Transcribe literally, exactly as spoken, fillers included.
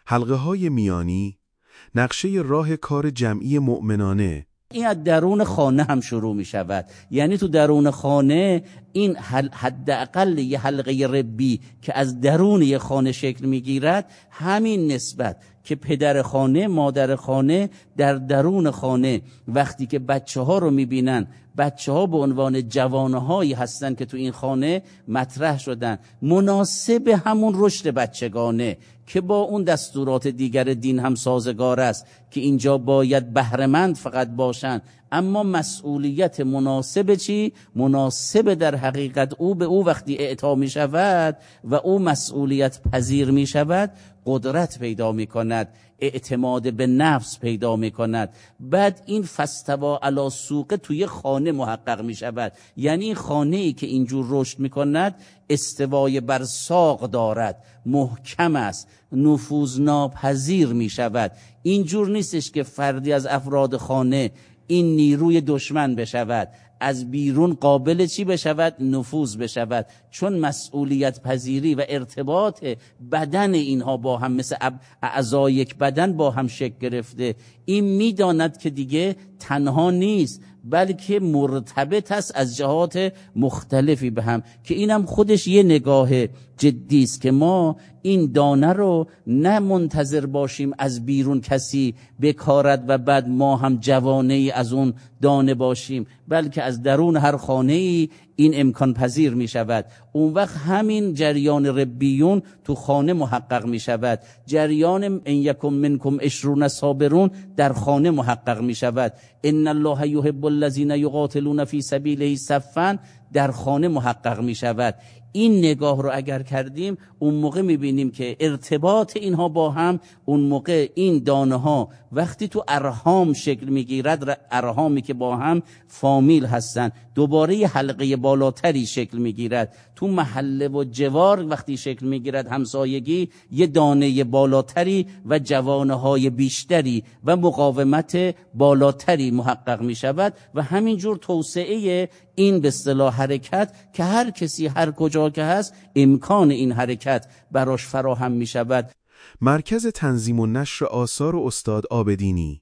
حلقه های میانی، نقشه راه کار جمعی مؤمنانه. این از درون خانه هم شروع می شود. یعنی تو درون خانه این حداقل یه حلقه ربی که از درون یه خانه شکل می گیرد، همین نسبت که پدر خانه، مادر خانه در درون خانه وقتی که بچه ها رو می بینن، بچه ها به عنوان جوانه هایی هستن که تو این خانه مطرح شدن، مناسب همون رشد بچگانه که با اون دستورات دیگر دین هم سازگار است که اینجا باید بهره‌مند فقط باشن، اما مسئولیت مناسب چی؟ مناسب در حقیقت او به او وقتی اعطا می شود و او مسئولیت پذیر می شود، قدرت پیدا می کند، اعتماد به نفس پیدا می کند. بعد این فاستوی علی سوقه توی خانه محقق می شود. یعنی این خانه ای که اینجور رشد می کند استوای بر ساق دارد، محکم است، نفوذ ناپذیر می شود. اینجور نیستش که فردی از افراد خانه این نیروی دشمن بشود، از بیرون قابل چی بشود؟ نفوذ بشود، چون مسئولیت پذیری و ارتباط بدن اینها با هم مثل اعضای یک بدن با هم شکل گرفته. این میداند که دیگه تنها نیست بلکه مرتبط است از جهات مختلفی به هم، که اینم خودش یه نگاه جدی است که ما این دانه رو نه منتظر باشیم از بیرون کسی بکارد و بعد ما هم جوانه ای از اون دانه باشیم، بلکه از درون هر خانه ای این امکان پذیر می شود. اون وقت همین جریان ربیون تو خانه محقق می شود، جریان ان یکم منکم عشرون صابرون در خانه محقق می شود، ان الله یحب الذین یقاتلون فی سبیله صفا در خانه محقق می شود. این نگاه رو اگر کردیم اون موقع میبینیم که ارتباط اینها با هم، اون موقع این دانه ها وقتی تو ارحام شکل میگیرد، ارحامی که با هم فامیل هستن، دوباره یه حلقه بالاتری شکل میگیرد. تو محله و جوار وقتی شکل میگیرد همسایگی، یه دانه بالاتری و جوانه های بیشتری و مقاومت بالاتری محقق میشود و همینجور توسعه این به اصطلاح حرکت که هر کسی هر کجا که هست امکان این حرکت براش فراهم می شود. مرکز تنظیم و نشر آثار استاد عابدینی.